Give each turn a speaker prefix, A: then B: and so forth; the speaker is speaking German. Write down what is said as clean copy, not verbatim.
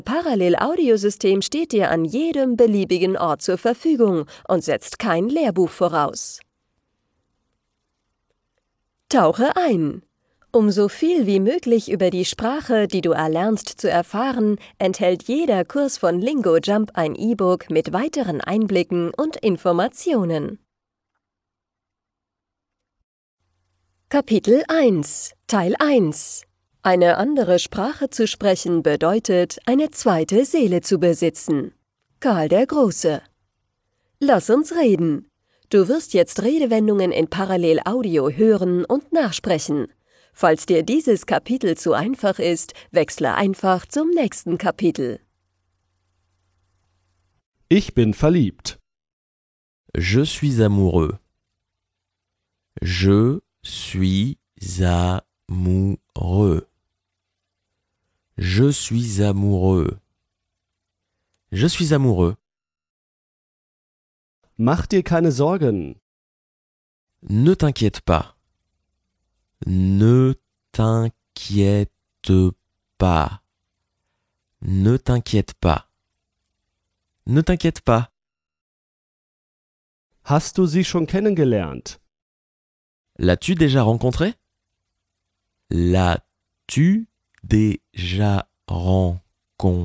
A: Parallel-Audiosystem steht dir an jedem beliebigen Ort zur Verfügung und setzt kein Lehrbuch voraus. Tauche ein! Um so viel wie möglich über die Sprache, die du erlernst, zu erfahren, enthält jeder Kurs von LingoJump ein E-Book mit weiteren Einblicken und Informationen. Kapitel 1 Teil 1 Eine andere Sprache zu sprechen bedeutet, eine zweite Seele zu besitzen. Karl der Große. Lass uns reden. Du wirst jetzt Redewendungen in Parallel-Audio hören und nachsprechen. Falls dir dieses Kapitel zu einfach ist, wechsle einfach zum nächsten Kapitel.
B: Ich bin verliebt.
C: Je suis amoureux. Je suis amoureux. Je suis amoureux. Je suis amoureux.
B: Mach dir keine Sorgen.
C: Ne t'inquiète pas. Ne t'inquiète pas. Ne t'inquiète pas. Ne t'inquiète pas.
B: Hast du sie schon kennengelernt?
C: L'as-tu déjà rencontré? L'as-tu déjà rencontré?